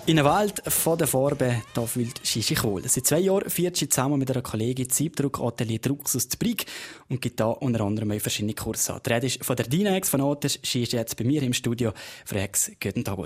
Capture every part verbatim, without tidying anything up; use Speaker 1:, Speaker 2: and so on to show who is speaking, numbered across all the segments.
Speaker 1: In der Welt der Farben, da fühlt sie sich wohl. Seit zwei Jahren führt sie zusammen mit einer Kollegin das Siebdruckatelier Drucks aus Brig und gibt da unter anderem verschiedene Kurse an. Die Rede ist von der Dina-Ex von Otters. Sie ist jetzt bei mir im Studio. Frau Ex, guten Tag.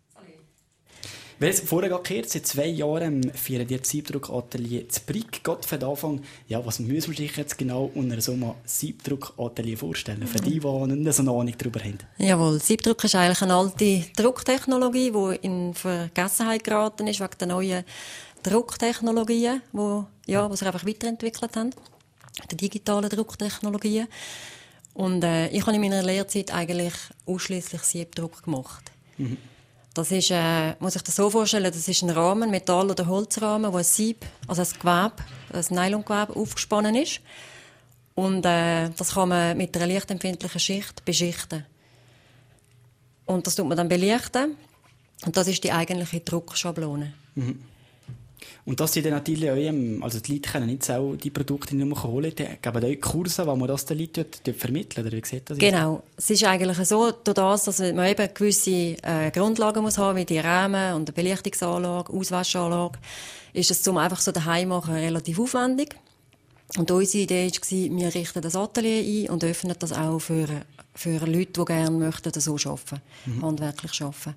Speaker 1: Wer es vorher gehört, seit zwei Jahren führen die das Siebdruckatelier zu Brig. Gott für den Anfang, ja, was muss man sich jetzt genau unter so einem Siebdruckatelier vorstellen? Für die, die nicht so eine Ahnung darüber haben.
Speaker 2: Jawohl, Siebdruck ist eigentlich eine alte Drucktechnologie, die in Vergessenheit geraten ist, wegen der neuen Drucktechnologien, die, ja, die sich einfach weiterentwickelt haben. Die digitalen Drucktechnologien. Und äh, ich habe in meiner Lehrzeit eigentlich ausschließlich Siebdruck gemacht. Mhm. Das ist, äh, muss ich das so vorstellen, das ist ein Rahmen, Metall- oder Holzrahmen, wo ein Sieb, also ein Gewebe, ein Nylongewebe aufgespannt ist. Und äh, das kann man mit einer lichtempfindlichen Schicht beschichten. Und das tut man dann belichten. Und das ist die eigentliche Druckschablone. Mhm.
Speaker 1: Und das sind dann natürlich auch, also die Leute können nicht auch die Produkte nicht mehr holen, die geben auch Kurse, wo man das den Leuten vermitteln, oder wie sieht das?
Speaker 2: Genau. Es ist eigentlich so, durch das, dass man eben gewisse äh, Grundlagen muss haben, wie die Rahmen und eine Belichtungsanlage, Auswaschanlage, ist es zum einfach so daheim machen relativ aufwendig. Und unsere Idee war, wir richten das Atelier ein und öffnen das auch für, für Leute, die gerne möchten, so arbeiten, mhm. handwerklich arbeiten.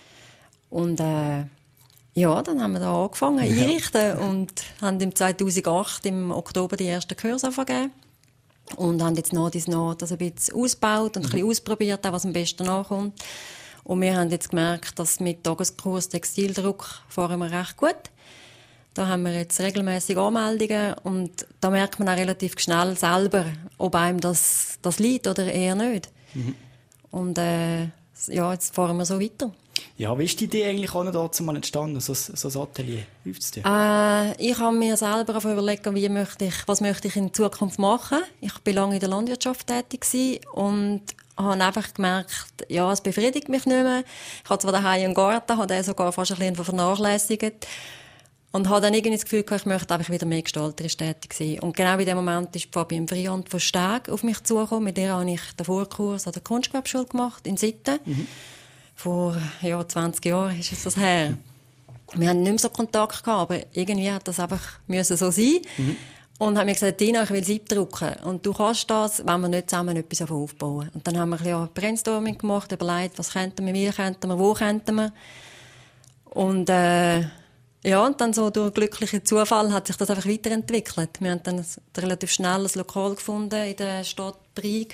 Speaker 2: Und äh, ja, dann haben wir da angefangen einrichten ja. und haben im zweitausendacht im Oktober die ersten Kurse gegeben und haben jetzt nach dies nach das ein bisschen ausgebaut und mhm. ein bisschen ausprobiert, was am besten nachkommt. Und wir haben jetzt gemerkt, dass mit Tageskurs Textildruck fahren wir recht gut. Da haben wir jetzt regelmäßig Anmeldungen und da merkt man auch relativ schnell selber, ob einem das, das liegt oder eher nicht. Mhm. Und äh, ja, jetzt fahren wir so weiter.
Speaker 1: Ja, wie ist die Idee eigentlich auch noch dazu mal entstanden, so, so ein Atelier aufzuziehen?
Speaker 2: Äh, ich habe mir selber überlegt, wie möchte ich, was möchte ich in Zukunft machen. Ich war lange in der Landwirtschaft tätig und habe einfach gemerkt, ja, es befriedigt mich nicht mehr. Ich habe zwar daheim einen Garten, habe den sogar fast ein bisschen vernachlässigt und habe dann irgendwie das Gefühl gehabt, ich möchte einfach wieder mehr gestalterisch tätig sein. Und genau in dem Moment ist Fabienne Friant von Steg auf mich zugekommen. Mit der habe ich den Vorkurs an der Kunstgewerbeschule gemacht in Sitten. Mhm. Vor ja, zwanzig Jahren ist es das her. Wir haben nicht mehr so Kontakt gehabt, aber irgendwie hat das einfach müssen so sein. Mhm. Und haben mir gesagt, Dina, ich will Sieb drucken. Und du kannst das, wenn wir nicht zusammen etwas aufbauen. Und dann haben wir ein bisschen Brainstorming gemacht, überlegt, was könnten wir, wie könnten wir, wo könnten wir. Und, äh, ja, und dann so durch glücklichen Zufall hat sich das einfach weiterentwickelt. Wir haben dann ein relativ schnell ein Lokal gefunden in der Stadt Brig,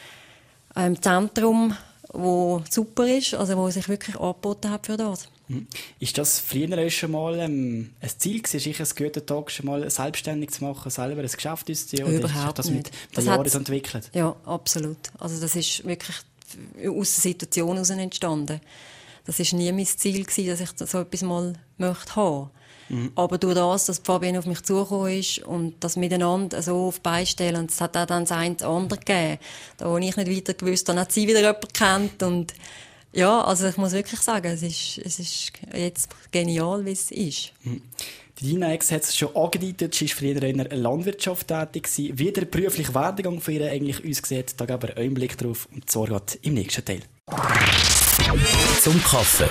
Speaker 2: äh, im Zentrum, wo super ist, also wo sich wirklich angeboten hat für das.
Speaker 1: Mhm. Ist das früher schon mal ähm, ein Ziel gewesen, sich einen guten Tag schon mal selbstständig zu machen, selber ein Geschäft auszuziehen? Oder
Speaker 2: Überhaupt
Speaker 1: ist das mit
Speaker 2: den
Speaker 1: Jahren entwickelt?
Speaker 2: Ja, absolut. Also das ist wirklich aus der Situation heraus entstanden. Das war nie mein Ziel gewesen, dass ich so etwas mal möchte haben. Mhm. Aber durch das, dass Fabienne auf mich zugekommen ist und das miteinander so auf beistellen, und es hat auch dann das eine das andere gegeben, da wo ich nicht weiter gewusst habe, hat sie wieder jemanden kennt und ja, also ich muss wirklich sagen, es ist, es ist jetzt genial, wie es ist. Mhm.
Speaker 1: Die Dina-Ex hat es schon angedeutet, sie war früher in der Landwirtschaft tätig. Wie der berufliche Werdegang von ihr eigentlich aussieht, da geben wir einen Blick drauf und zwar gerade im nächsten Teil.
Speaker 3: Zum Kaffee.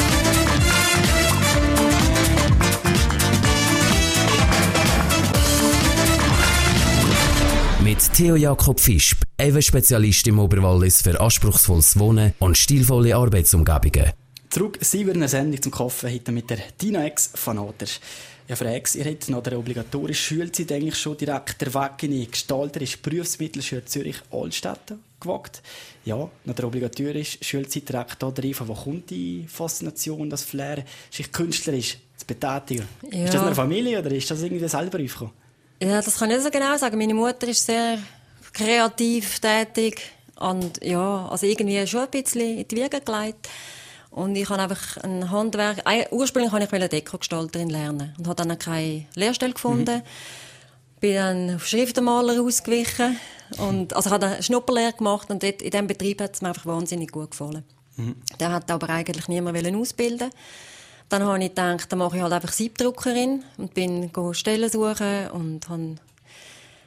Speaker 3: Mit Theo Jakob Fischb, Ewe-Spezialist im Oberwallis für anspruchsvolles Wohnen und stilvolle Arbeitsumgebungen.
Speaker 1: Zurück sind wir in einer Sendung zum Kaffee heute mit der Dina-Ex von Otters. Ja, Frau Ex, ihr habt nach der obligatorischen Schulzeit eigentlich schon direkt den Weg in die gestalterische Berufsmittelschule Zürich-Altstätten gewagt. Ja, nach der obligatorischen Schulzeit direkt da rein, wo kommt die Faszination, das Flair, sich künstlerisch zu betätigen? Ja. Ist das eine Familie oder ist das irgendwie selber aufgekommen?
Speaker 2: Ja, das kann ich nicht so genau sagen. Meine Mutter ist sehr kreativ tätig und ja, also irgendwie schon ein bisschen in die Wiege gelegt. Und ich habe einfach ein Handwerk, ursprünglich wollte ich Dekogestalterin lernen und habe dann keine Lehrstelle gefunden. Mhm. Bin dann auf Schriftenmaler ausgewichen und, also ich habe eine Schnupperlehre gemacht und dort, in diesem Betrieb hat es mir einfach wahnsinnig gut gefallen. Mhm. Der hat aber eigentlich niemand ausbilden. Dann habe ich gedacht, dann mache ich halt einfach Siebdruckerin und bin Stellen suchen und habe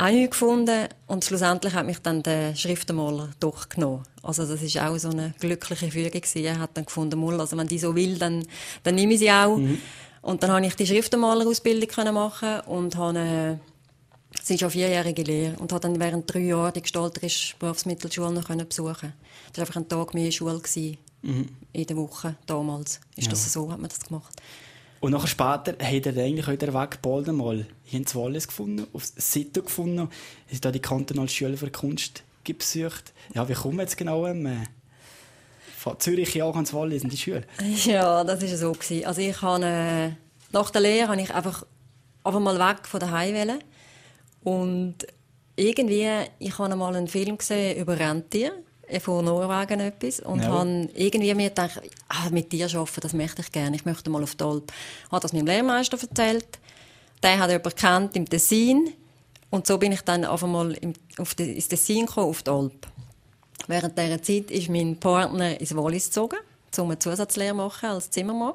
Speaker 2: auch nichts gefunden. Und schlussendlich hat mich dann der Schriftenmaler doch genommen. Also das war auch so eine glückliche Fügung gewesen. Er hat dann gefunden, Mull, also wenn die so will, dann, dann nehme ich sie auch. Mhm. Und dann konnte ich die Schriftenmalerausbildung machen und habe eine, es ist eine vierjährige Lehre, und habe dann während drei Jahren die gestalterische Berufsmittelschule noch besuchen. Das war einfach ein Tag mehr Schule gewesen, mhm. in der Woche damals. Ist ja. das so, hat man das gemacht.
Speaker 1: Und nachher später hat er eigentlich auch den Weg bald einmal hier in Wallis gefunden, auf Sito gefunden. Er hat da die kantonale Schule für Kunst besucht. Ja, wie kommen wir jetzt genau ähm, von Zürich ja ins Wallis in die Schule?
Speaker 2: Ja, das war so. Also ich habe, äh, nach der Lehre habe ich einfach, einfach mal weg von daheim wollen. Und irgendwie, ich habe mal einen Film gesehen über Rentier von Norwegen etwas und ja. habe irgendwie mir gedacht, ah, mit Tieren arbeiten, das möchte ich gerne. Ich möchte mal auf die Alp. Ich habe das meinem Lehrmeister erzählt. Der hat jemanden kennt im Tessin. Und so bin ich dann einfach mal im, auf die, ins Tessin gekommen, auf die Alp. Während dieser Zeit ist mein Partner ins Wallis gezogen, um eine Zusatzlehre zu machen als Zimmermann.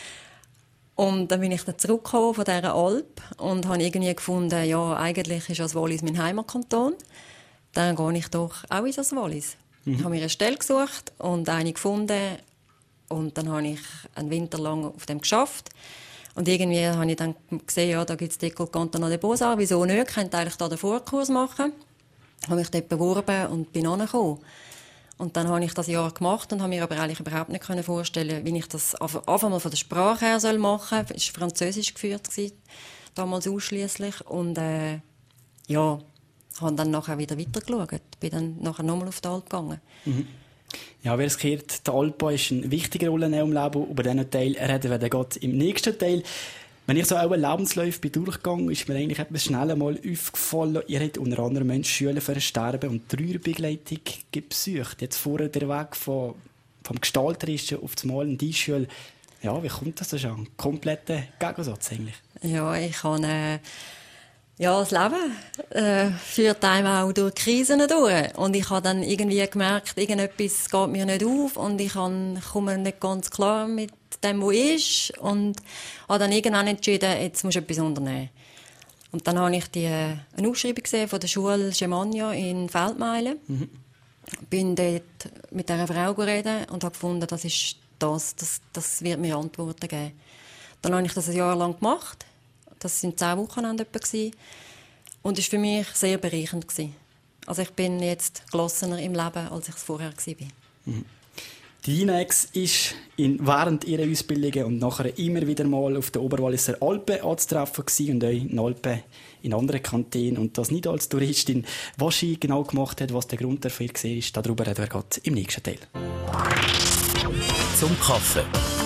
Speaker 2: Und dann bin ich dann zurückgekommen von dieser Alp und habe irgendwie gefunden, ja, eigentlich ist das Wallis mein Heimatkanton. Dann gehe ich doch auch in das Wallis. Mhm. Ich habe mir eine Stelle gesucht und eine gefunden. Und dann habe ich einen Winter lang auf dem geschafft. Und irgendwie habe ich dann gesehen, ja, da gibt es die École Cantonale des Beaux-Arts. Wieso nicht? Ich könnte eigentlich da den Vorkurs machen. Ich habe mich dort beworben und bin angekommen. Und dann habe ich das Jahr gemacht und habe mir aber eigentlich überhaupt nicht vorstellen, wie ich das einfach mal von der Sprache her soll machen soll. Es war Französisch geführt, damals ausschliesslich. Und äh, ja, habe dann nachher wieder weitergeschaut. Bin dann nachher nochmal auf die Alp gegangen. Mhm.
Speaker 1: Ja, wer es gehört, der Alpa ist eine wichtige Rolle im Leben. Über diesen Teil reden wir dann im nächsten Teil. Wenn ich so auch Lebensläufe bin durchgegangen, ist mir eigentlich etwas schnell mal aufgefallen. Ihr habt unter anderem Menschen Schüler für ein Sterben und Trauerbegleitung besucht. Jetzt vorher der Weg von, vom Gestalterischen auf das Malen in die Schule. Ja, wie kommt das schon? Ein kompletter Gegensatz eigentlich.
Speaker 2: Ja, ich habe... Äh Ja, das Leben äh, führt einem auch durch Krisen durch. Und ich habe dann irgendwie gemerkt, irgendetwas geht mir nicht auf und ich kann, komme nicht ganz klar mit dem, was ist. Und habe dann irgendwann entschieden, jetzt muss ich etwas unternehmen. Und dann habe ich die, äh, eine Ausschreibung gesehen von der Schule Gemania in Feldmeilen. Mhm. Bin dort mit dieser Frau geredet und habe gefunden, das ist das, das, das wird mir Antworten geben. Dann habe ich das ein Jahr lang gemacht. Das waren zehn Wochenende etwa. Und es war für mich sehr bereichernd. Also ich bin jetzt gelassener im Leben, als ich es vorher war.
Speaker 1: Mhm. Die Dynaex ist in, während ihrer Ausbildung und nachher immer wieder mal auf der Oberwalliser Alpen anzutreffen gewesen und auch in Alpen in anderen Kantonen. Und das nicht als Touristin. Was sie genau gemacht hat, was der Grund dafür war, darüber reden wir gerade im nächsten Teil.
Speaker 3: Zum Kaffee.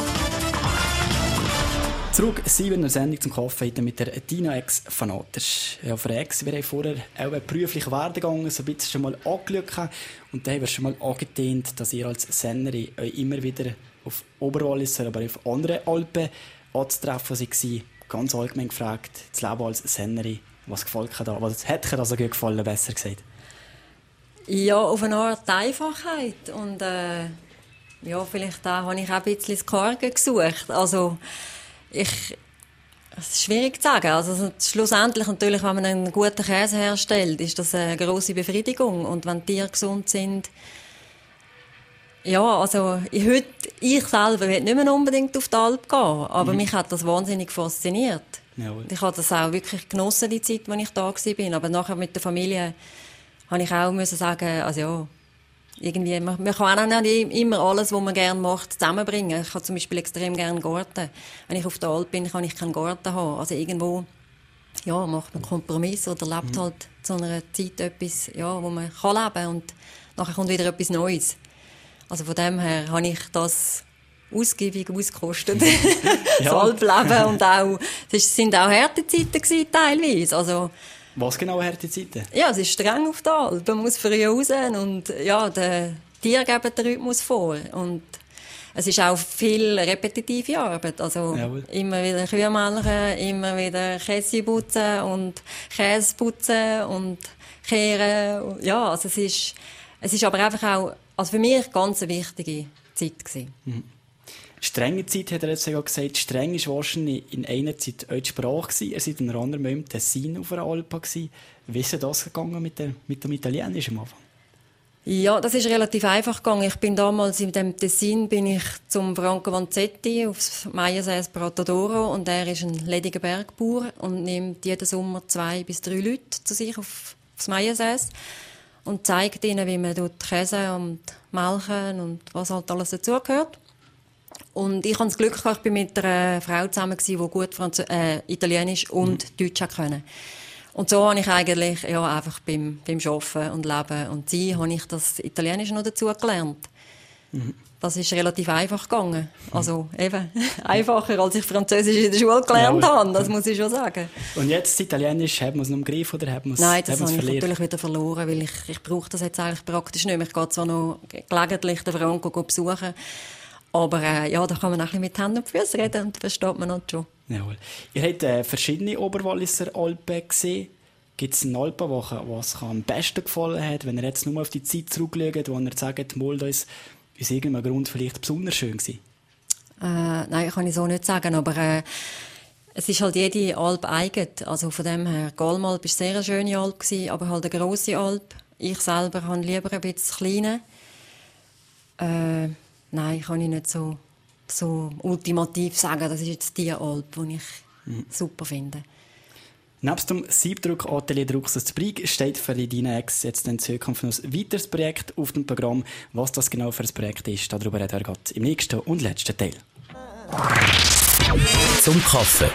Speaker 1: Zurück in der Sendung zum Kaffee mit der Dynaex Fanaters. Ja, Frex, wir haben vorher auch einen beruflichen Werdegang so ein bisschen schon mal angeschaut. Und da haben wir schon mal angetönt, dass ihr als Sennerin euch immer wieder auf Oberwalliser, aber auf anderen Alpen anzutreffen seid. Ganz allgemein gefragt, das Leben als Sennerin, was gefällt dir da? Was hat dir da so gut gefallen, besser gesagt?
Speaker 2: Ja, auf eine Art Einfachheit. Und äh, ja, vielleicht da habe ich auch ein bisschen das Karge gesucht. Also, Ich, es ist schwierig zu sagen. Also, schlussendlich, natürlich, wenn man einen guten Käse herstellt, ist das eine grosse Befriedigung. Und wenn die Tiere gesund sind, ja, also, ich, heute, ich selber will nicht mehr unbedingt auf die Alp gehen, aber mhm. mich hat das wahnsinnig fasziniert. Jawohl. Ich habe das auch wirklich genossen, die Zeit, als ich da war. Aber nachher mit der Familie habe ich auch müssen sagen, also ja, irgendwie, man, man kann auch nicht immer alles, was man gerne macht, zusammenbringen. Ich habe zum Beispiel extrem gerne Garten. Wenn ich auf der Alp bin, kann ich keinen Garten haben. Also irgendwo, ja, macht man Kompromisse oder lebt mhm. halt zu einer Zeit etwas, ja, wo man kann leben kann und nachher kommt wieder etwas Neues. Also von dem her habe ich das ausgiebig ausgekostet. Das Alpleben und auch, es sind auch harte Zeiten gewesen, teilweise. Also,
Speaker 1: was genau harte Zeiten?
Speaker 2: Ja, es ist streng auf der Alp. Man muss früh raus und ja, die Tiere geben den Rhythmus vor. Und es ist auch viel repetitive Arbeit. Also Jawohl. Immer wieder Kühe melken, immer wieder Käse putzen und Käse putzen und kehren. Ja, also es ist, es ist aber einfach auch, also für mich, ganz eine wichtige Zeit gewesen. Mhm.
Speaker 1: Strenge Zeit, hat er jetzt sogar gesagt. Streng war wahrscheinlich in einer Zeit eure Sprache gewesen. Er seid in einer anderen Mal im Tessin auf einer Alpa gewesen. Wie ist das gegangen mit, der, mit dem Italienisch am Anfang?
Speaker 2: Ja, das ist relativ einfach gegangen. Ich bin damals in dem Tessin bin ich zum Franco Vanzetti aufs Meiersäß Prato d'Oro und er ist ein lediger Bergbauer und nimmt jeden Sommer zwei bis drei Leute zu sich auf, aufs Meiersäß und zeigt ihnen, wie man dort Käse und Melken und was halt alles dazugehört. Und ich hatte das Glück, ich bin mit einer Frau zusammen, die gut Franz- äh, Italienisch und mhm. Deutsch konnte. Und so habe ich eigentlich ja, einfach beim, beim Arbeiten und Leben und Sein habe ich das Italienische noch dazu gelernt. Mhm. Das ist relativ einfach gegangen. Also eben, einfacher, als ich Französisch in der Schule gelernt ja, habe, das muss ich schon sagen.
Speaker 1: Und jetzt Italienisch, hat man es noch im Griff oder hat man es
Speaker 2: Nein, das
Speaker 1: habe
Speaker 2: ich
Speaker 1: verliert?
Speaker 2: natürlich wieder verloren, weil ich, ich brauche das jetzt eigentlich praktisch nicht mehr. Ich gehe zwar noch gelegentlich den Franco besuchen, aber äh, ja, da kann man auch ein bisschen mit Händen und Füßen reden und versteht man halt schon.
Speaker 1: Jawohl. Ihr habt äh, verschiedene Oberwalliser Alpen gesehen. Gibt es eine Alpenwoche, die euch am besten gefallen hat, wenn ihr jetzt nur auf die Zeit zurückschaut, wo ihr sagt, mal, da ist aus irgendeinem Grund vielleicht besonders schön gewesen?
Speaker 2: Äh, nein, kann ich so nicht sagen, aber äh, es ist halt jede Alp eigen. Also von dem her, Galmalp war sehr eine schöne Alp gewesen, aber halt eine grosse Alp. Ich selber habe lieber ein bisschen kleine. Äh, nein, kann ich nicht so, so ultimativ sagen, das ist jetzt die Alp, die ich mhm. super finde.
Speaker 1: Nebst dem Siebdruck Atelier Druckses zu Brig steht für die Dynaex jetzt in Zukunft noch ein weiteres Projekt auf dem Programm. Was das genau für ein Projekt ist, darüber reden wir im nächsten und letzten Teil.
Speaker 3: Zum Kaffee.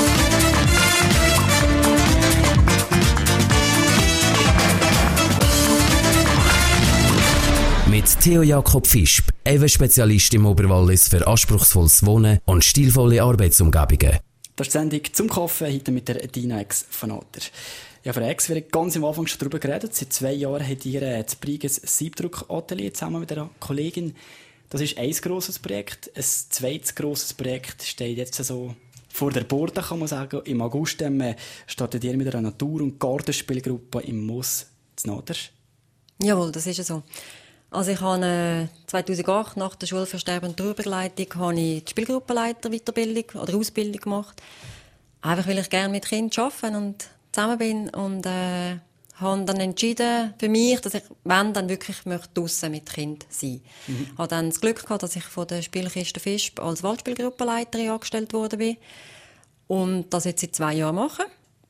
Speaker 3: Mit Theo Jakob Fischb, Ewe-Spezialist im Oberwallis für anspruchsvolles Wohnen und stilvolle Arbeitsumgebungen.
Speaker 1: Das ist die Sendung «Zum Kaffee», heute mit der Dynaex von Ater. Ja, Frau Ex, wir haben ganz am Anfang schon darüber geredet. Seit zwei Jahren habt ihr ein Briges Siebdruck-Atelier zusammen mit einer Kollegin. Das ist ein grosses Projekt. Ein zweites grosses Projekt steht jetzt so vor der Borde, kann man sagen. Im August ähm, startet ihr mit einer Natur- und Gartenspielgruppe im Moos zu Naders.
Speaker 2: Jawohl, das ist so. Also ich habe äh, zweitausendacht nach der Schule für Sterben und Trauerbegleitung habe ich die Spielgruppenleiter Weiterbildung oder Ausbildung gemacht. Einfach weil ich gerne mit Kindern arbeite und zusammen bin und äh, habe dann entschieden für mich, dass ich, wenn, dann wirklich möchte draussen mit Kindern sein. Mhm. Ich habe dann das Glück gehabt, dass ich von der Spielkiste Fischb als Waldspielgruppenleiterin angestellt worden bin und das jetzt seit zwei Jahren mache.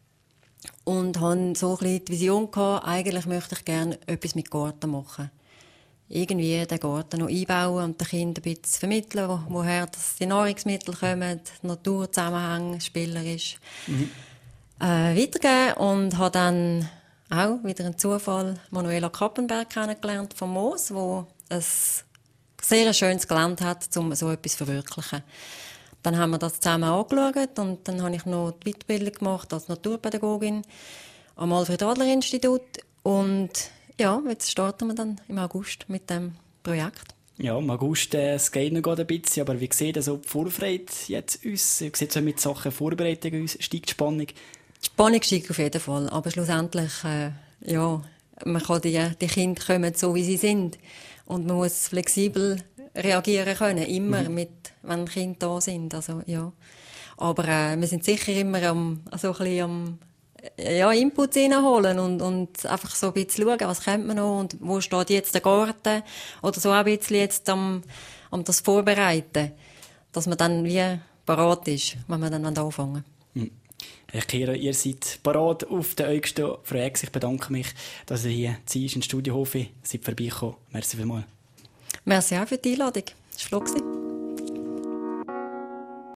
Speaker 2: Und habe so ein bisschen die Vision gehabt, eigentlich möchte ich gerne etwas mit Garten machen. Irgendwie den Garten noch einbauen und den Kindern ein bisschen vermitteln, wo, woher das die Nahrungsmittel kommen, Naturzusammenhänge, spielerisch mhm. äh, weitergeben. Und habe dann auch wieder einen Zufall Manuela Kappenberg kennengelernt vom Moos, wo ein sehr schönes Gelände hat, um so etwas zu verwirklichen. Dann haben wir das zusammen angeschaut und dann habe ich noch die Weiterbildung gemacht als Naturpädagogin am Alfred-Adler-Institut und ja, jetzt starten wir dann im August mit dem Projekt.
Speaker 1: Ja, im August äh, es geht noch ein bisschen, aber wie sieht also die Vorfreude jetzt aus? Wie sieht es mit Sachen Vorbereitung aus? Steigt die Spannung?
Speaker 2: Die Spannung steigt auf jeden Fall, aber schlussendlich, äh, ja, man kann die, die Kinder kommen so, wie sie sind und man muss flexibel reagieren können, immer mhm. mit, wenn Kinder da sind, also ja. Aber äh, wir sind sicher immer am, so ein bisschen am ja, Inputs reinholen und, und einfach so ein bisschen schauen, was könnte man noch und wo steht jetzt der Garten oder so ein bisschen jetzt am, am das Vorbereiten, dass man dann wie parat ist, wenn wir dann anfangen.
Speaker 1: Hm. Herr Kira, ihr seid parat auf den August. Frau Ex, ich bedanke mich, dass ihr hier in Studio Hofe seid vorbeigekommen. Merci vielmals.
Speaker 2: Merci auch für die Einladung. Das war schön.